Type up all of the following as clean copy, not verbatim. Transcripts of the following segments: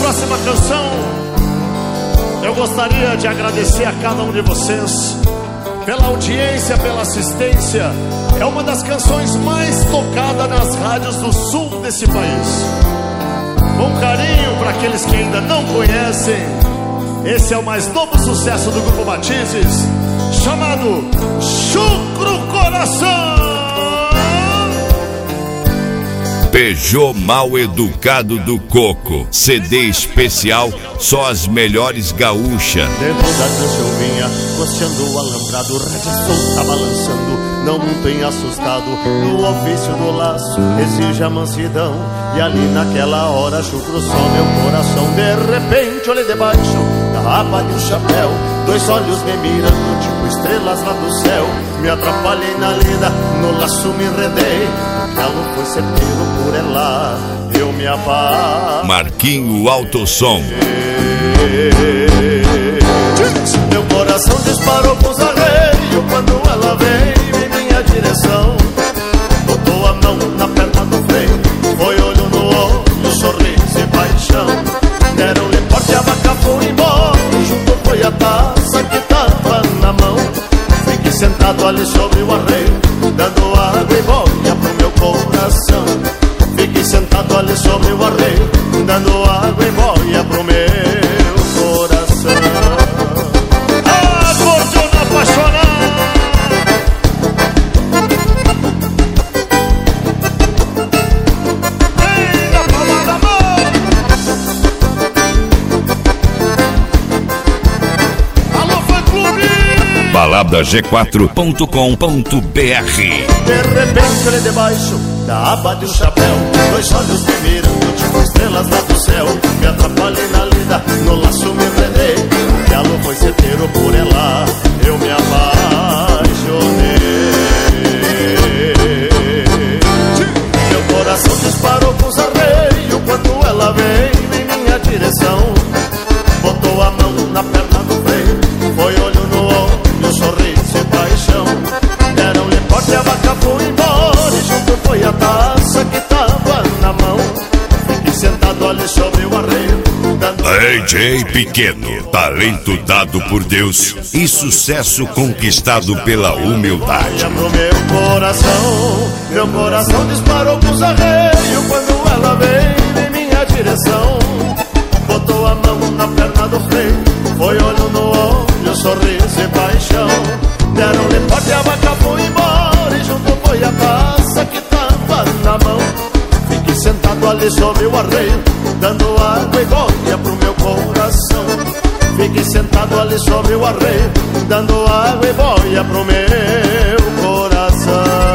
próxima canção, eu gostaria de agradecer a cada um de vocês pela audiência, pela assistência. É uma das canções mais tocadas nas rádios do sul desse país. Com carinho para aqueles que ainda não conhecem, esse é o mais novo sucesso do Grupo Matizes, chamado Chucro Coração. Peugeot Mal Educado do Coco, CD especial, só as melhores gaúchas. Dentro da cancha eu vinha, costeando o alambrado, rédea solta balançando, não muito bem assustado. No ofício do laço exige a mansidão, e ali naquela hora chucro só meu coração. De repente olhei debaixo da aba de um chapéu, dois olhos me mirando, tipo estrelas lá do céu. Me atrapalhei na lida, no laço me enredei, o galo foi certeiro por ela, eu me apaixonei. Marquinho Autosom. Meu coração disparou com os arreios quando ela veio em minha direção. Botou a mão na perna do freio, foi olho no olho, sorriso e paixão. Deram-lhe porte, a vaca foi embora, e junto foi a taça que tava na mão. Fiquei sentado ali sobre o arreio, dando água e boia pro meu coração. Fiquei sentado ali sobre o arreio, dando água e boia pro meu coração. Acordeona apaixonada. Vem na palma da mão. Alô, fã clube. BaladaG4.com.br. De repente olhei debaixo da aba de um chapéu, dois olhos me mirando, tipo estrelas lá do céu. Me atrapalhei na lida, no laço me enredei, o galo foi certeiro por ela, eu me apaixonei. Meu coração disparou com os arreios quando ela veio em minha direção. Botou a mão na perna do freio, foi olho no olho, sorriso e paixão. Deram-lhe porte, a vaca foi embora, e junto foi a taça que tava na mão. Fiquei sentado ali sobre o arreio, dando... AJ Pequeno, talento dado por Deus e sucesso conquistado pela humildade. Pro meu coração disparou com os arreios quando ela veio em minha direção. Botou a mão na perna do freio, foi olho no olho, sorriso e paixão. Deram-lhe porte, a vaca foi embora, e junto foi a taça que tava na mão. Fiquei sentado ali sobre o arreio, dando água e boia pro meu coração. Fiquei sentado ali sobre o arreio, dando água e boia pro meu coração.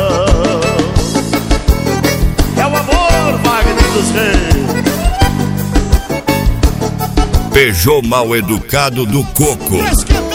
É o amor, Wagner dos Reis. Peugeot Mal Educado do Coco.